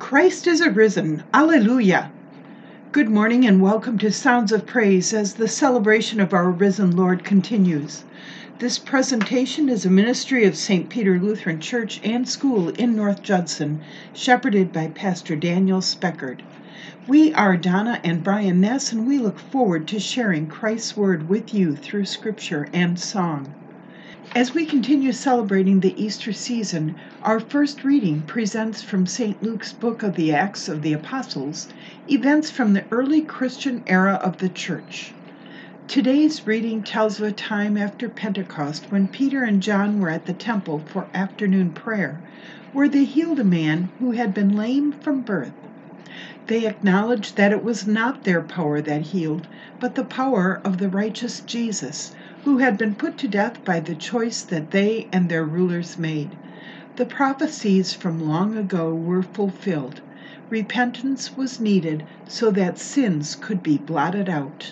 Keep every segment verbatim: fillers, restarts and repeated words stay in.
Christ is arisen. Alleluia. Good morning and welcome to Sounds of Praise as the celebration of our risen Lord continues. This presentation is a ministry of Saint Peter Lutheran Church and School in North Judson, shepherded by Pastor Daniel Speckard. We are Donna and Brian Ness, and we look forward to sharing Christ's Word with you through Scripture and song. As we continue celebrating the Easter season, our first reading presents from Saint Luke's book of the Acts of the Apostles, events from the early Christian era of the Church. Today's reading tells of a time after Pentecost when Peter and John were at the temple for afternoon prayer, where they healed a man who had been lame from birth. They acknowledged that it was not their power that healed, but the power of the righteous Jesus, who had been put to death by the choice that they and their rulers made. The prophecies from long ago were fulfilled. Repentance was needed so that sins could be blotted out.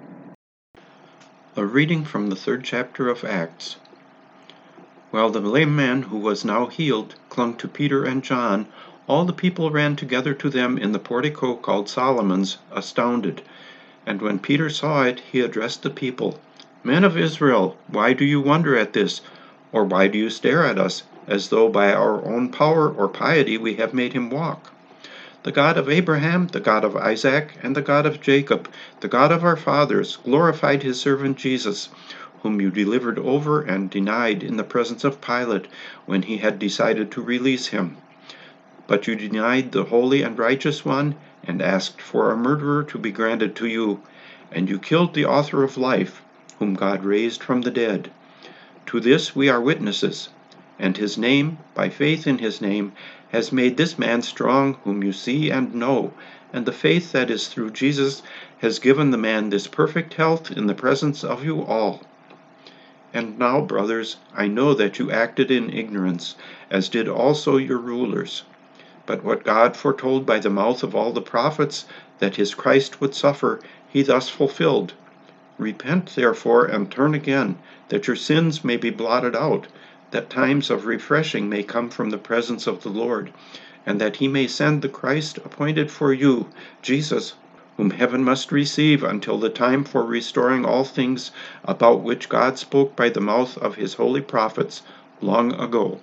A reading from the third chapter of Acts. While the lame man who was now healed clung to Peter and John, all the people ran together to them in the portico called Solomon's, astounded. And when Peter saw it, he addressed the people, "Men of Israel, why do you wonder at this? Or why do you stare at us, as though by our own power or piety we have made him walk? The God of Abraham, the God of Isaac, and the God of Jacob, the God of our fathers, glorified his servant Jesus, whom you delivered over and denied in the presence of Pilate when he had decided to release him. But you denied the holy and righteous one, and asked for a murderer to be granted to you, and you killed the author of life, whom God raised from the dead. To this we are witnesses, and his name, by faith in his name, has made this man strong whom you see and know, and the faith that is through Jesus has given the man this perfect health in the presence of you all. And now, brothers, I know that you acted in ignorance, as did also your rulers. But what God foretold by the mouth of all the prophets, that his Christ would suffer, he thus fulfilled. Repent, therefore, and turn again, that your sins may be blotted out, that times of refreshing may come from the presence of the Lord, and that he may send the Christ appointed for you, Jesus, whom heaven must receive until the time for restoring all things about which God spoke by the mouth of his holy prophets long ago."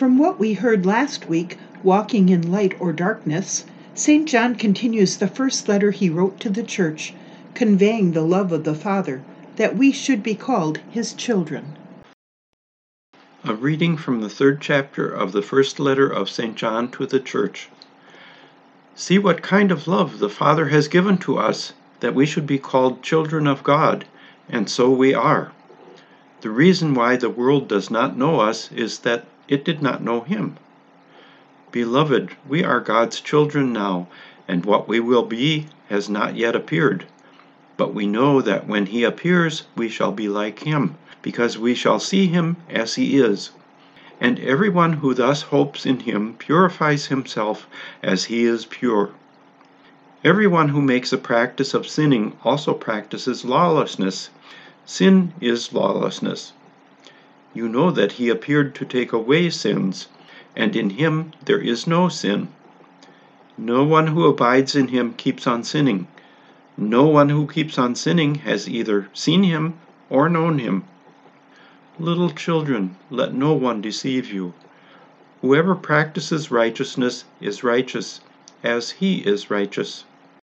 From what we heard last week, Walking in Light or Darkness, Saint John continues the first letter he wrote to the church, conveying the love of the Father, that we should be called his children. A reading from the third chapter of the first letter of Saint John to the church. See what kind of love the Father has given to us, that we should be called children of God, and so we are. The reason why the world does not know us is that it did not know him. Beloved, we are God's children now, and what we will be has not yet appeared. But we know that when he appears, we shall be like him, because we shall see him as he is. And everyone who thus hopes in him purifies himself as he is pure. Everyone who makes a practice of sinning also practices lawlessness. Sin is lawlessness. You know that he appeared to take away sins, and in him there is no sin. No one who abides in him keeps on sinning. No one who keeps on sinning has either seen him or known him. Little children, let no one deceive you. Whoever practices righteousness is righteous, as he is righteous.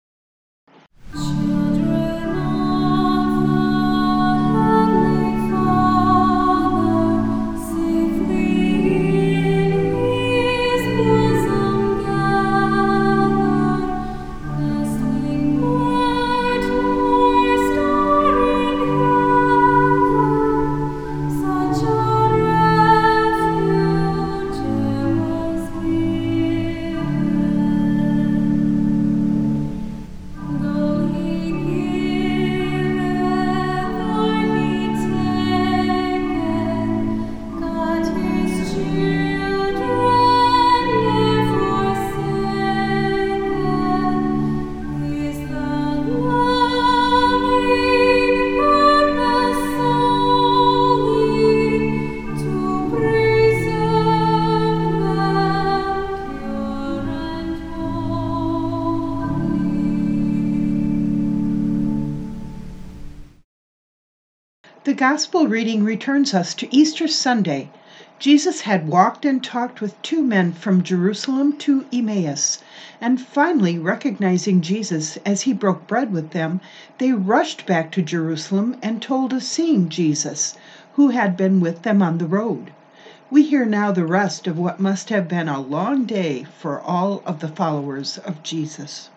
The Gospel reading returns us to Easter Sunday. Jesus had walked and talked with two men from Jerusalem to Emmaus, and finally recognizing Jesus as he broke bread with them, they rushed back to Jerusalem and told of seeing Jesus, who had been with them on the road. We hear now the rest of what must have been a long day for all of the followers of Jesus.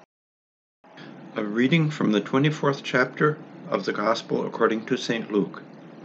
A reading from the twenty-fourth chapter of the Gospel according to Saint Luke.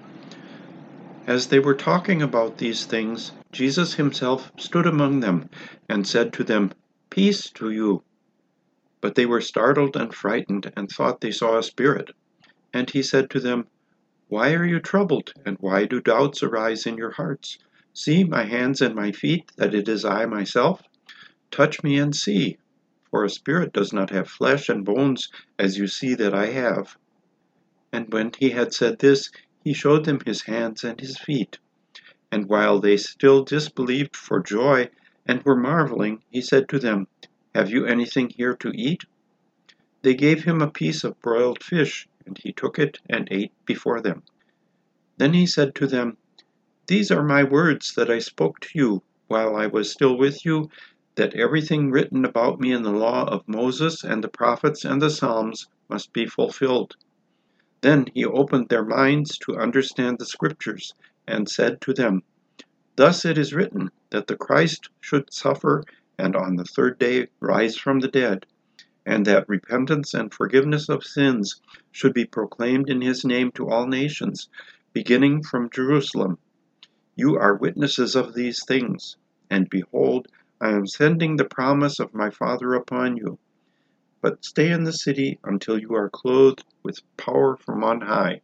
As they were talking about these things, Jesus himself stood among them and said to them, "Peace to you." But they were startled and frightened and thought they saw a spirit. And he said to them, "Why are you troubled, and why do doubts arise in your hearts? See my hands and my feet, that it is I myself? Touch me and see, for a spirit does not have flesh and bones, as you see that I have." And when he had said this, he showed them his hands and his feet. And while they still disbelieved for joy and were marveling, he said to them, "Have you anything here to eat?" They gave him a piece of broiled fish, and he took it and ate before them. Then he said to them, "These are my words that I spoke to you while I was still with you, that everything written about me in the law of Moses and the prophets and the Psalms must be fulfilled." Then he opened their minds to understand the Scriptures, and said to them, "Thus it is written, that the Christ should suffer, and on the third day rise from the dead, and that repentance and forgiveness of sins should be proclaimed in his name to all nations, beginning from Jerusalem. You are witnesses of these things, and behold, I am sending the promise of my Father upon you. But stay in the city until you are clothed with power from on high."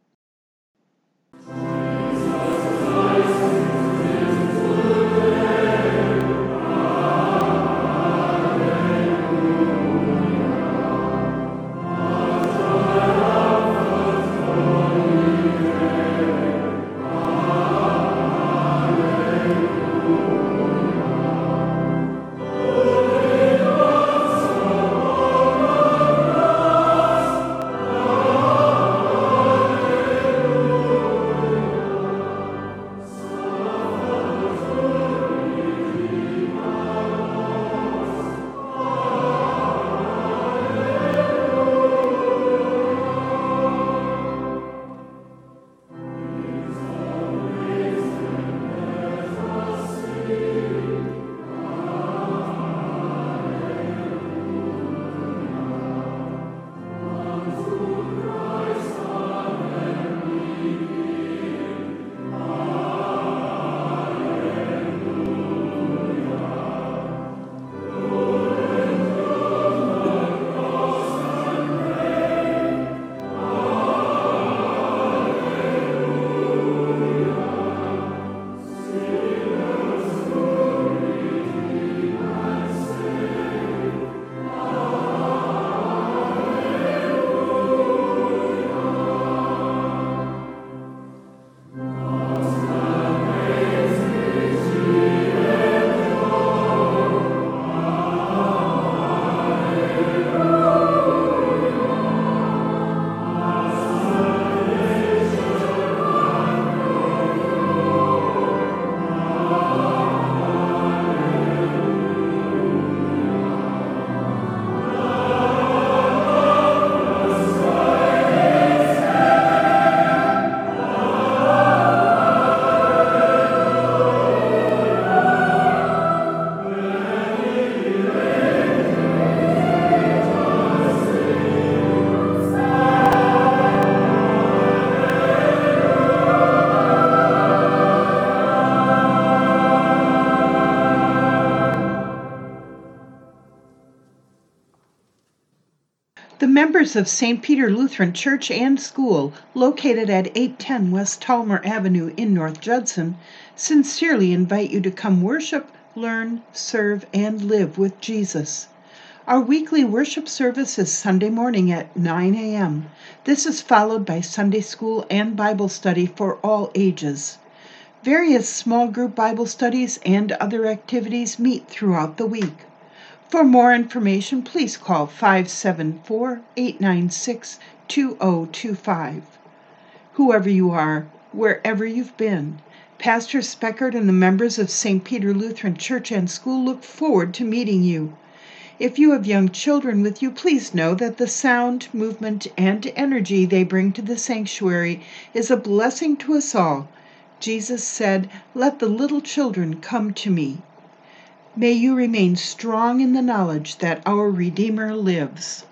members of Saint Peter Lutheran Church and School, located at eight ten West Talmer Avenue in North Judson, sincerely invite you to come worship, learn, serve, and live with Jesus. Our weekly worship service is Sunday morning at nine a.m. This is followed by Sunday school and Bible study for all ages. Various small group Bible studies and other activities meet throughout the week. For more information, please call five seven four, eight nine six, two zero two five. Whoever you are, wherever you've been, Pastor Speckert and the members of Saint Peter Lutheran Church and School look forward to meeting you. If you have young children with you, please know that the sound, movement, and energy they bring to the sanctuary is a blessing to us all. Jesus said, "Let the little children come to me." May you remain strong in the knowledge that our Redeemer lives.